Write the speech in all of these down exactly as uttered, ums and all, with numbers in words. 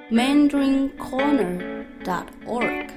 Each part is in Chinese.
mandarin corner dot org。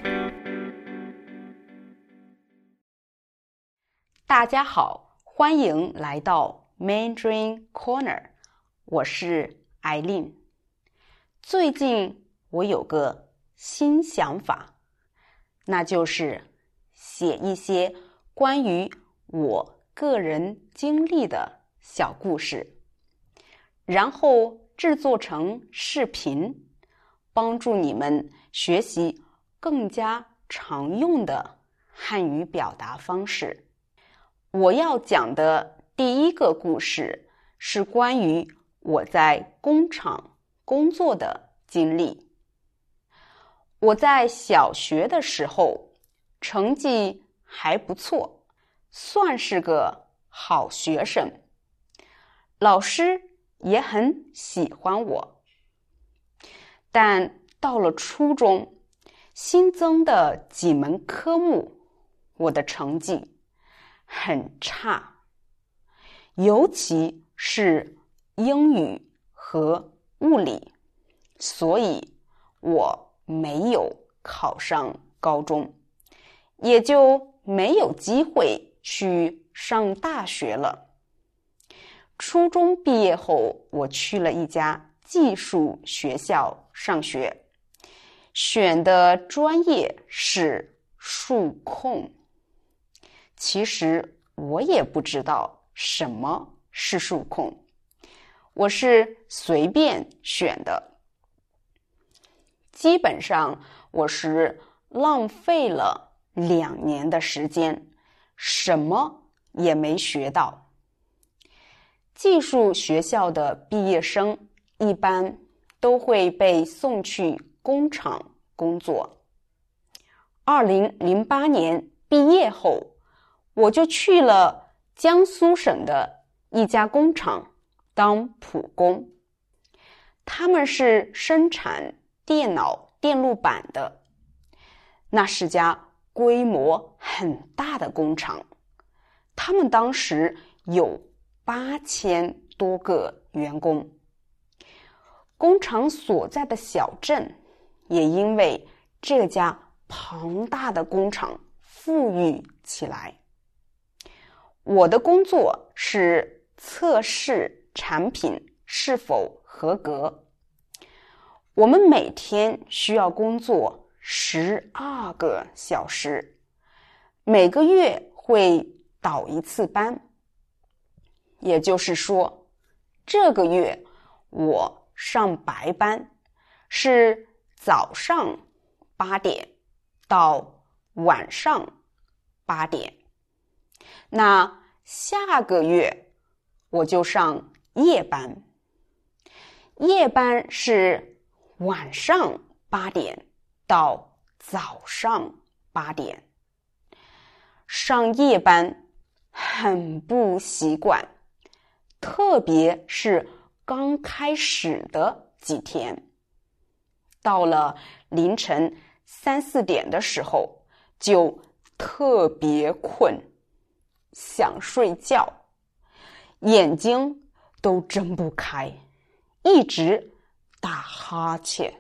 大家好，欢迎来到 Mandarin Corner， 我是艾琳。最近我有个新想法，那就是写一些关于我个人经历的小故事，然后制作成视频，帮助你们学习更加常用的汉语表达方式。我要讲的第一个故事是关于我在工厂工作的经历。我在小学的时候成绩还不错，算是个好学生，老师也很喜欢我。但到了初中，新增的几门科目，我的成绩很差，尤其是英语和物理，所以我没有考上高中，也就没有机会去上大学了。初中毕业后，我去了一家技术学校上学，选的专业是数控。其实我也不知道什么是数控，我是随便选的。基本上我是浪费了两年的时间，什么也没学到。技术学校的毕业生一般都会被送去工厂工作。二零零八年毕业后，我就去了江苏省的一家工厂当普工，他们是生产电脑电路板的，那是家规模很大的工厂，他们当时有八千多个员工。工厂所在的小镇也因为这家庞大的工厂富裕起来。我的工作是测试产品是否合格。我们每天需要工作十二个小时，每个月会倒一次班。也就是说，这个月我上白班，是早上八点到晚上八点。那下个月我就上夜班，夜班是晚上八点到早上八点。上夜班很不习惯，特别是刚开始的几天。到了凌晨三四点的时候，就特别困，想睡觉，眼睛都睁不开，一直打哈欠，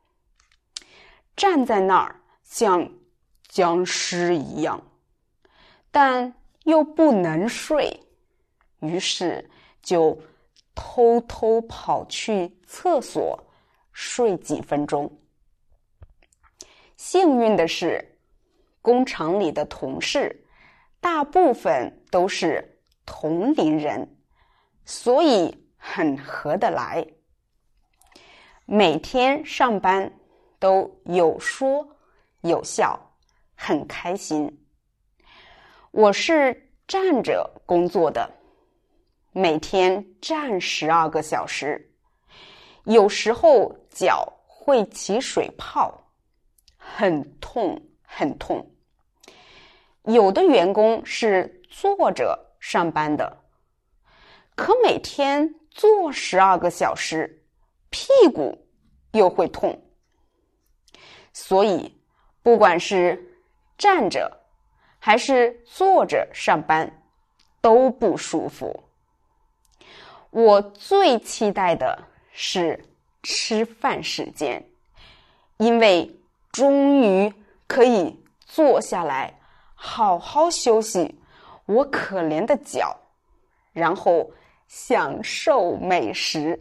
站在那儿像僵尸一样，但又不能睡，于是就偷偷跑去厕所睡几分钟。幸运的是，工厂里的同事大部分都是同龄人，所以很合得来。每天上班都有说有笑，很开心。我是站着工作的，每天站十二个小时，有时候脚会起水泡，很痛很痛。有的员工是坐着上班的，可每天坐十二个小时，屁股又会痛。所以，不管是站着还是坐着上班，都不舒服。我最期待的是吃饭时间， 因为终于可以坐下来好好休息我可怜的脚，然后享受美食。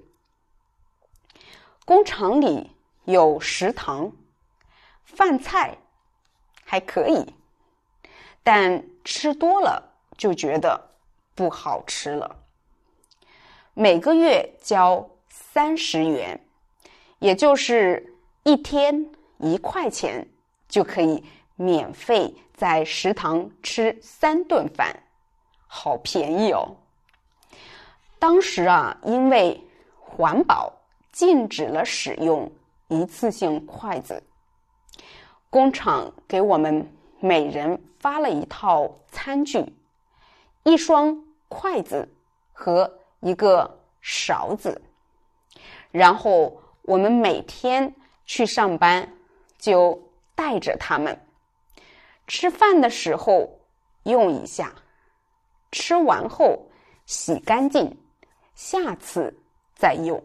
工厂里有食堂，饭菜还可以，但吃多了就觉得不好吃了。每个月交三十元，也就是一天一块钱，就可以免费在食堂吃三顿饭，好便宜哦。当时啊，因为环保，禁止了使用一次性筷子，工厂给我们每人发了一套餐具，一双筷子和一个勺子，然后我们每天去上班就带着它们，吃饭的时候用一下，吃完后洗干净，下次再用。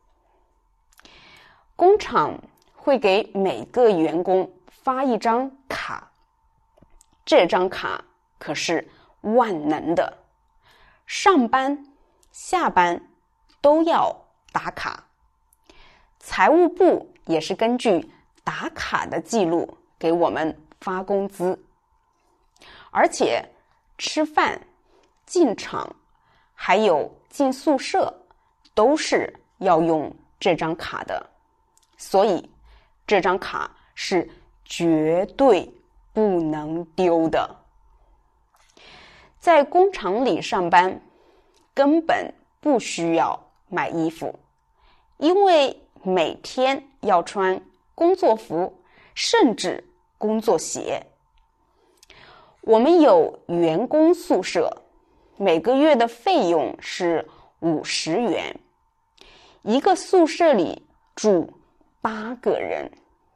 工厂会给每个员工发一张卡，这张卡可是万能的，上班下班都要打卡。财务部也是根据打卡的记录给我们发工资，而且吃饭、进厂还有进宿舍都是要用这张卡的，所以这张卡是绝对不能丢的。在工厂里上班根本不需要买衣服，因为每天要穿工作服，甚至工作鞋。我们有员工宿舍，每个月的费用是五十元，一个宿舍里住八个人。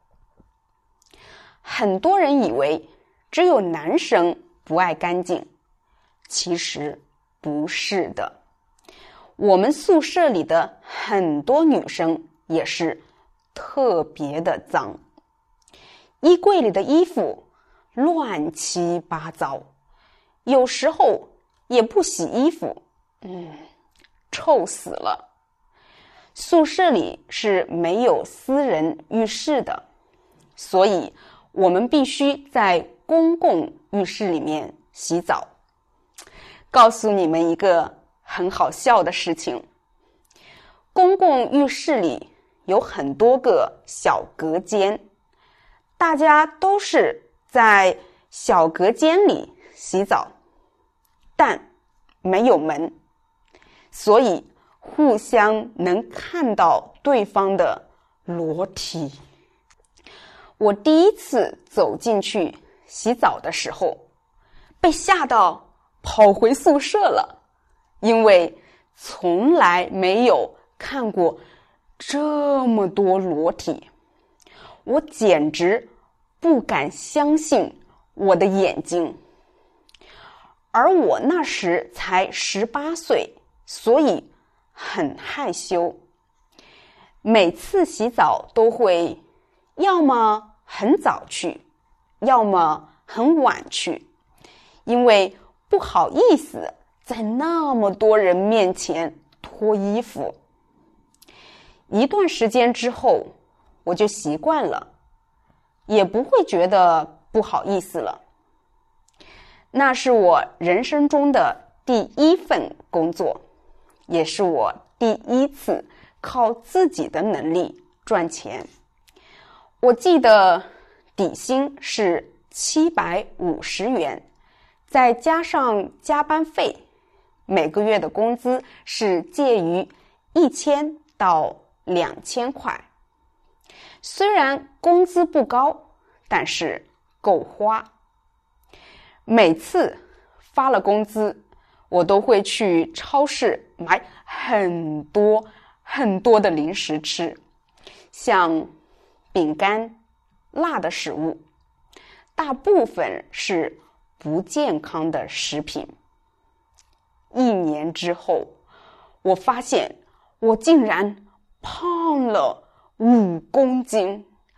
很多人以为只有男生不爱干净，其实不是的。我们宿舍里的很多女生也是特别的脏，衣柜里的衣服乱七八糟，有时候也不洗衣服，嗯，臭死了。宿舍里是没有私人浴室的，所以我们必须在公共浴室里面洗澡。告诉你们一个很好笑的事情，公共浴室里有很多个小隔间，大家都是在小隔间里洗澡，但没有门，所以互相能看到对方的裸体。我第一次走进去洗澡的时候，被吓到跑回宿舍了，因为从来没有看过这么多裸体，我简直不敢相信我的眼睛。而我那时才十八岁，所以很害羞。每次洗澡都会要么很早去，要么很晚去，因为不好意思在那么多人面前脱衣服。一段时间之后，我就习惯了，也不会觉得不好意思了。那是我人生中的第一份工作，也是我第一次靠自己的能力赚钱。我记得底薪是七百五十元，再加上加班费，每个月的工资是介于一千到两千块。虽然工资不高，但是够花。每次发了工资，我都会去超市买很多很多的零食吃，像饼干、辣的食物，大部分是不健康的食品。一年之后，我发现我竟然胖了五公斤，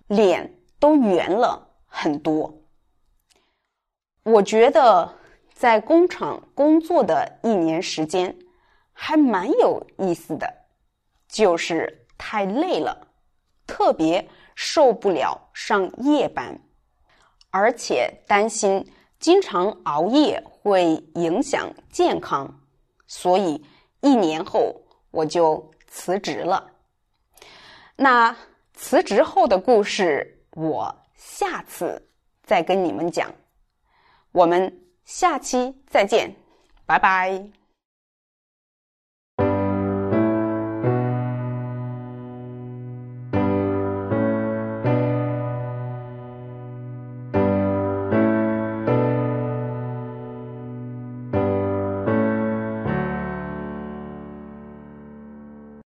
脸都圆了很多。我觉得在工厂工作的一年时间还蛮有意思的，就是太累了，特别受不了上夜班，而且担心经常熬夜会影响健康，所以一年后我就辞职了。那辞职后的故事，我下次再跟你们讲。我们下期再见，拜拜。